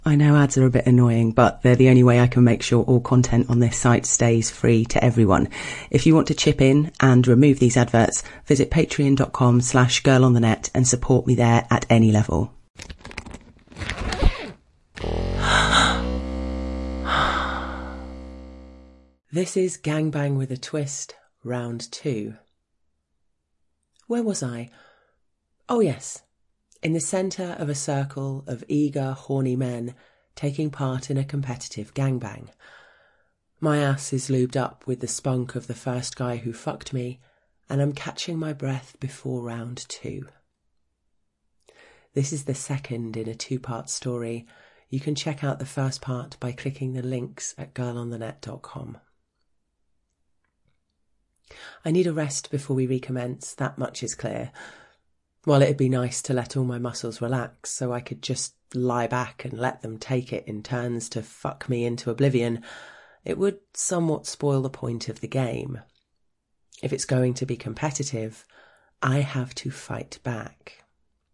I know ads are a bit annoying, but they're the only way I can make sure all content on this site stays free to everyone. If you want to chip in and remove these adverts, visit patreon.com/girlonthenet and support me there at any level. This is Gangbang with a Twist, round 2. Where was I? Oh yes, in the centre of a circle of eager, horny men taking part in a competitive gangbang. My ass is lubed up with the spunk of the first guy who fucked me, and I'm catching my breath before round 2. This is the second in a 2-part story. You can check out the first part by clicking the links at girlonthenet.com. I need a rest before we recommence, that much is clear. While it'd be nice to let all my muscles relax so I could just lie back and let them take it in turns to fuck me into oblivion, it would somewhat spoil the point of the game. If it's going to be competitive, I have to fight back.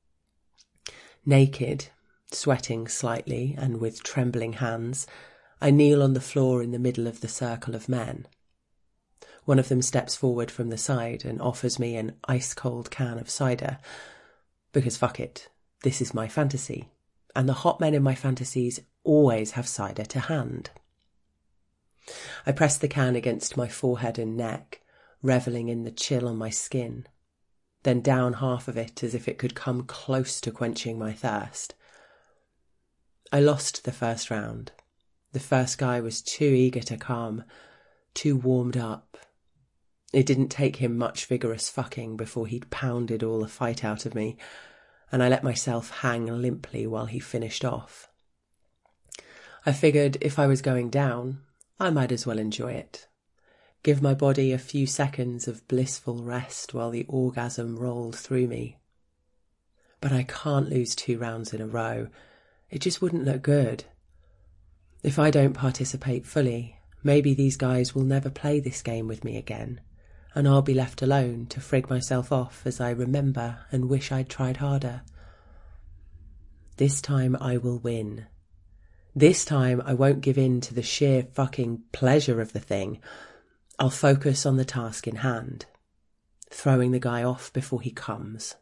Naked, sweating slightly and with trembling hands, I kneel on the floor in the middle of the circle of men. One of them steps forward from the side and offers me an ice-cold can of cider. Because fuck it, this is my fantasy, and the hot men in my fantasies always have cider to hand. I press the can against my forehead and neck, revelling in the chill on my skin, then down half of it as if it could come close to quenching my thirst. I lost the first round. The first guy was too eager to come, too warmed up. It didn't take him much vigorous fucking before he'd pounded all the fight out of me, and I let myself hang limply while he finished off. I figured if I was going down, I might as well enjoy it. Give my body a few seconds of blissful rest while the orgasm rolled through me. But I can't lose 2 rounds in a row. It just wouldn't look good. If I don't participate fully, maybe these guys will never play this game with me again, and I'll be left alone to frig myself off as I remember and wish I'd tried harder. This time I will win. This time I won't give in to the sheer fucking pleasure of the thing. I'll focus on the task in hand, throwing the guy off before he comes.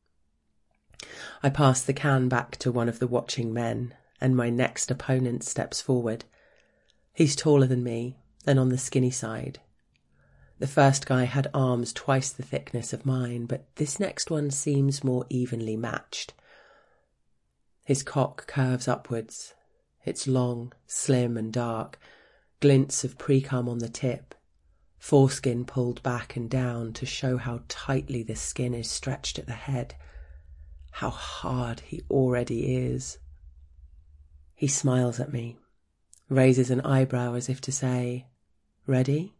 I pass the can back to one of the watching men, and my next opponent steps forward. He's taller than me, and on the skinny side. The first guy had arms twice the thickness of mine, but this next one seems more evenly matched. His cock curves upwards. It's long, slim and dark, glints of pre-cum on the tip, foreskin pulled back and down to show how tightly the skin is stretched at the head, how hard he already is. He smiles at me, raises an eyebrow as if to say, "Ready?"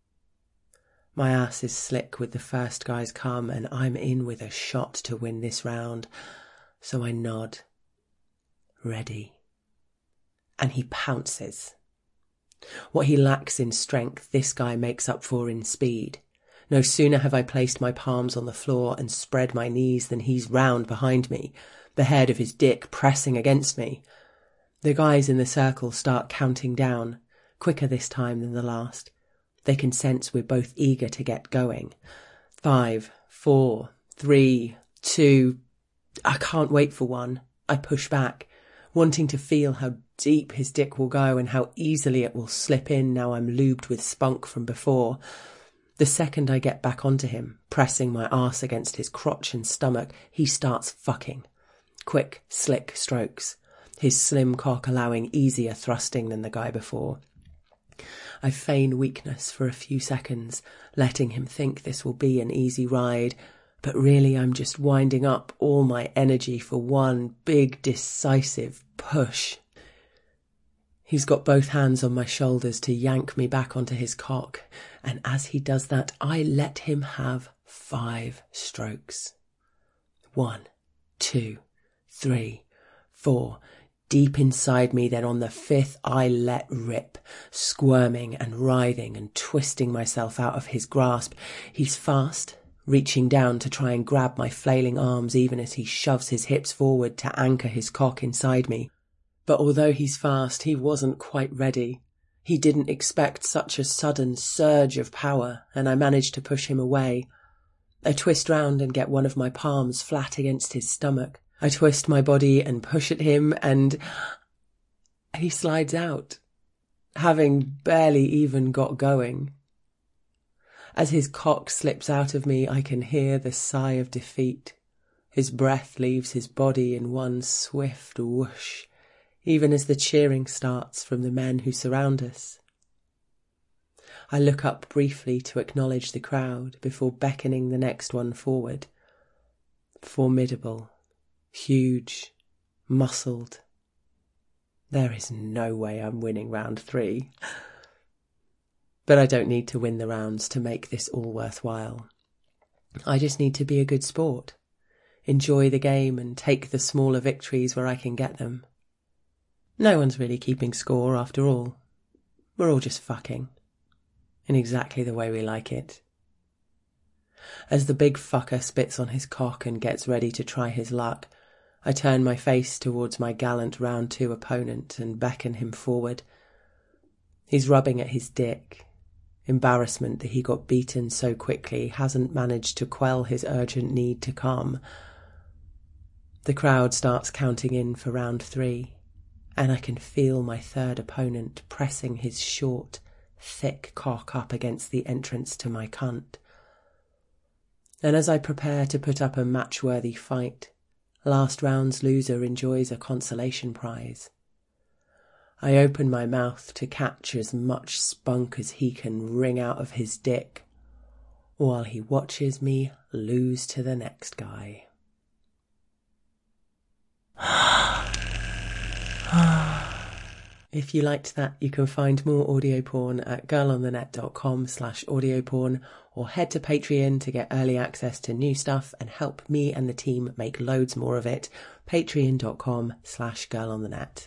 My ass is slick with the first guy's cum, and I'm in with a shot to win this round, so I nod. Ready. And he pounces. What he lacks in strength, this guy makes up for in speed. No sooner have I placed my palms on the floor and spread my knees than he's round behind me, the head of his dick pressing against me. The guys in the circle start counting down, quicker this time than the last. They can sense we're both eager to get going. 5, 4, 3, 2... I can't wait for one. I push back, wanting to feel how deep his dick will go and how easily it will slip in now I'm lubed with spunk from before. The second I get back onto him, pressing my arse against his crotch and stomach, he starts fucking. Quick, slick strokes, his slim cock allowing easier thrusting than the guy before. I feign weakness for a few seconds, letting him think this will be an easy ride, but really I'm just winding up all my energy for one big decisive push. He's got both hands on my shoulders to yank me back onto his cock, and as he does that, I let him have 5 strokes. 1, 2, 3, 4... Deep inside me, then on the 5th I let rip, squirming and writhing and twisting myself out of his grasp. He's fast, reaching down to try and grab my flailing arms even as he shoves his hips forward to anchor his cock inside me. But although he's fast, he wasn't quite ready. He didn't expect such a sudden surge of power, and I managed to push him away. I twist round and get one of my palms flat against his stomach. I twist my body and push at him, and he slides out, having barely even got going. As his cock slips out of me, I can hear the sigh of defeat. His breath leaves his body in one swift whoosh, even as the cheering starts from the men who surround us. I look up briefly to acknowledge the crowd before beckoning the next one forward. Formidable, huge, muscled. There is no way I'm winning round 3. But I don't need to win the rounds to make this all worthwhile. I just need to be a good sport, enjoy the game and take the smaller victories where I can get them. No one's really keeping score after all. We're all just fucking. In exactly the way we like it. As the big fucker spits on his cock and gets ready to try his luck, I turn my face towards my gallant round 2 opponent and beckon him forward. He's rubbing at his dick. Embarrassment that he got beaten so quickly hasn't managed to quell his urgent need to come. The crowd starts counting in for round 3, and I can feel my third opponent pressing his short, thick cock up against the entrance to my cunt. And as I prepare to put up a match-worthy fight, last round's loser enjoys a consolation prize. I open my mouth to catch as much spunk as he can wring out of his dick, while he watches me lose to the next guy. If you liked that, you can find more audio porn at girlonthenet.com/audioporn, or head to Patreon to get early access to new stuff and help me and the team make loads more of it. Patreon.com/girlonthenet.